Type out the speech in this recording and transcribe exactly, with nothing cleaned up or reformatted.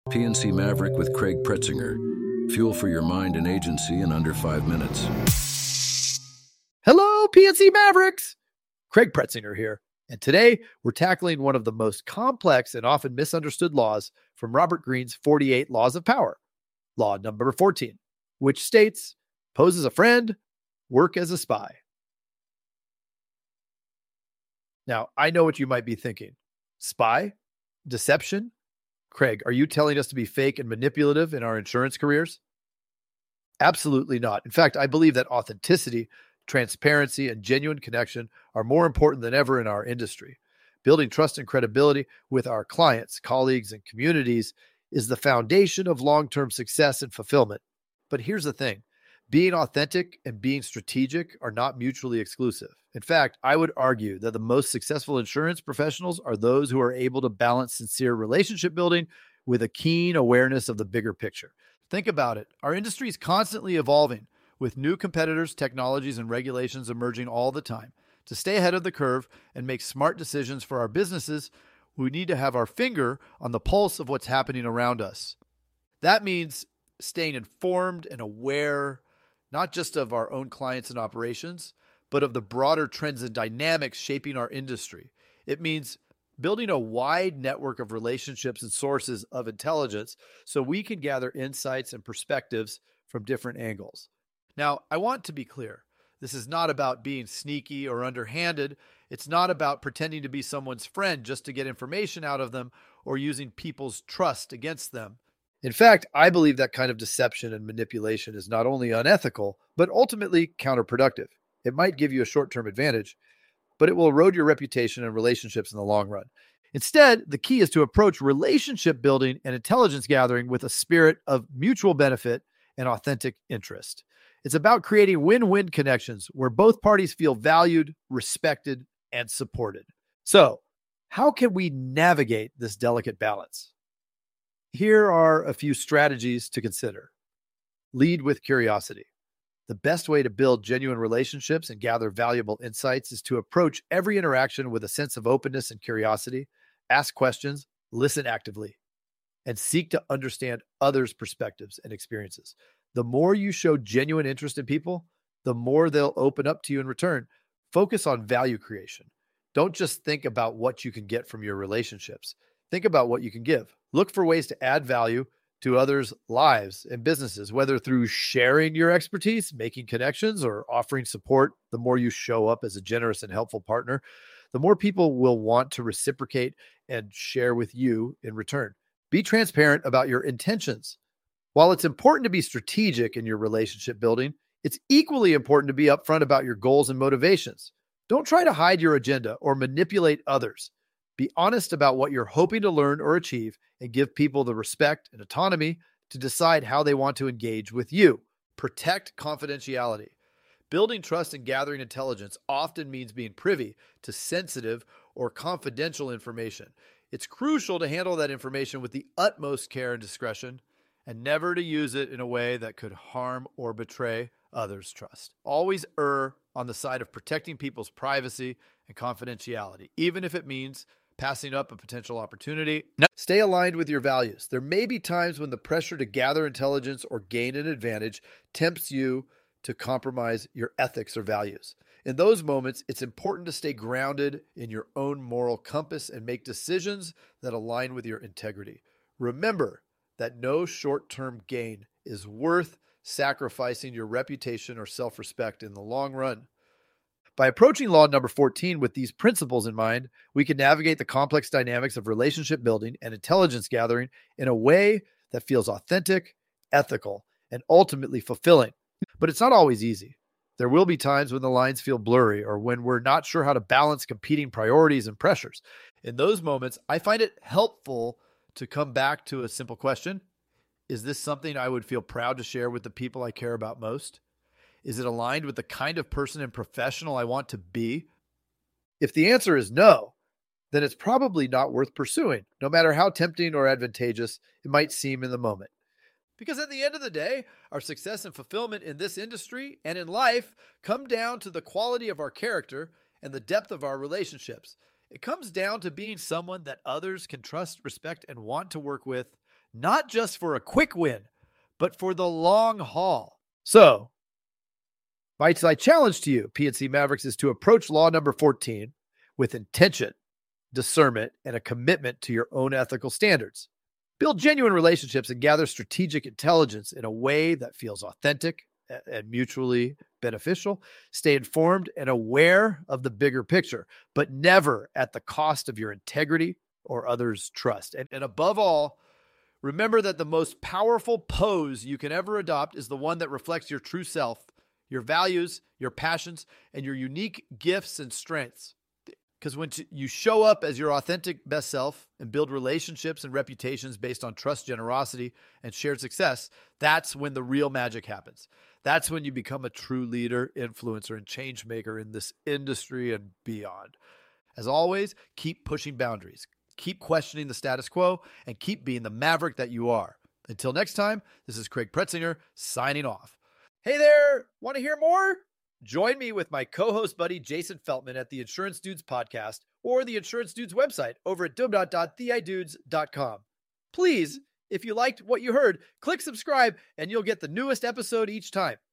P N C Maverick with Craig Pretzinger. Fuel for your mind and agency in under five minutes. Hello, P N C Mavericks! Craig Pretzinger here. And today, we're tackling one of the most complex and often misunderstood laws from Robert Greene's forty-eight Laws of Power. Law number fourteen, which states, pose as a friend, work as a spy. Now, I know what you might be thinking. Spy? Deception? Craig, are you telling us to be fake and manipulative in our insurance careers? Absolutely not. In fact, I believe that authenticity, transparency, and genuine connection are more important than ever in our industry. Building trust and credibility with our clients, colleagues, and communities is the foundation of long-term success and fulfillment. But here's the thing. Being authentic and being strategic are not mutually exclusive. In fact, I would argue that the most successful insurance professionals are those who are able to balance sincere relationship building with a keen awareness of the bigger picture. Think about it. Our industry is constantly evolving, with new competitors, technologies, and regulations emerging all the time. To stay ahead of the curve and make smart decisions for our businesses, we need to have our finger on the pulse of what's happening around us. That means staying informed and aware, not just of our own clients and operations, but of the broader trends and dynamics shaping our industry. It means building a wide network of relationships and sources of intelligence so we can gather insights and perspectives from different angles. Now, I want to be clear. This is not about being sneaky or underhanded. It's not about pretending to be someone's friend just to get information out of them or using people's trust against them. In fact, I believe that kind of deception and manipulation is not only unethical, but ultimately counterproductive. It might give you a short-term advantage, but it will erode your reputation and relationships in the long run. Instead, the key is to approach relationship building and intelligence gathering with a spirit of mutual benefit and authentic interest. It's about creating win-win connections where both parties feel valued, respected, and supported. So, how can we navigate this delicate balance? Here are a few strategies to consider. Lead with curiosity. The best way to build genuine relationships and gather valuable insights is to approach every interaction with a sense of openness and curiosity, ask questions, listen actively, and seek to understand others' perspectives and experiences. The more you show genuine interest in people, the more they'll open up to you in return. Focus on value creation. Don't just think about what you can get from your relationships. Think about what you can give. Look for ways to add value to others' lives and businesses, whether through sharing your expertise, making connections, or offering support. The more you show up as a generous and helpful partner, the more people will want to reciprocate and share with you in return. Be transparent about your intentions. While it's important to be strategic in your relationship building, it's equally important to be upfront about your goals and motivations. Don't try to hide your agenda or manipulate others. Be honest about what you're hoping to learn or achieve and give people the respect and autonomy to decide how they want to engage with you. Protect confidentiality. Building trust and gathering intelligence often means being privy to sensitive or confidential information. It's crucial to handle that information with the utmost care and discretion and never to use it in a way that could harm or betray others' trust. Always err on the side of protecting people's privacy and confidentiality, even if it means passing up a potential opportunity. No. Stay aligned with your values. There may be times when the pressure to gather intelligence or gain an advantage tempts you to compromise your ethics or values. In those moments, it's important to stay grounded in your own moral compass and make decisions that align with your integrity. Remember that no short-term gain is worth sacrificing your reputation or self-respect in the long run. By approaching law number fourteen with these principles in mind, we can navigate the complex dynamics of relationship building and intelligence gathering in a way that feels authentic, ethical, and ultimately fulfilling. But it's not always easy. There will be times when the lines feel blurry or when we're not sure how to balance competing priorities and pressures. In those moments, I find it helpful to come back to a simple question. Is this something I would feel proud to share with the people I care about most? Is it aligned with the kind of person and professional I want to be? If the answer is no, then it's probably not worth pursuing, no matter how tempting or advantageous it might seem in the moment. Because at the end of the day, our success and fulfillment in this industry and in life come down to the quality of our character and the depth of our relationships. It comes down to being someone that others can trust, respect, and want to work with, not just for a quick win, but for the long haul. So, my challenge to you, P N C Mavericks, is to approach law number fourteen with intention, discernment, and a commitment to your own ethical standards. Build genuine relationships and gather strategic intelligence in a way that feels authentic and mutually beneficial. Stay informed and aware of the bigger picture, but never at the cost of your integrity or others' trust. And, and above all, remember that the most powerful pose you can ever adopt is the one that reflects your true self, your values, your passions, and your unique gifts and strengths. Because when you show up as your authentic best self and build relationships and reputations based on trust, generosity, and shared success, that's when the real magic happens. That's when you become a true leader, influencer, and change maker in this industry and beyond. As always, keep pushing boundaries, keep questioning the status quo, and keep being the maverick that you are. Until next time, this is Craig Pretzinger signing off. Hey there, want to hear more? Join me with my co-host buddy Jason Feltman at the Insurance Dudes podcast or the Insurance Dudes website over at dot dot the i dudes dot com. Please, if you liked what you heard, click subscribe and you'll get the newest episode each time.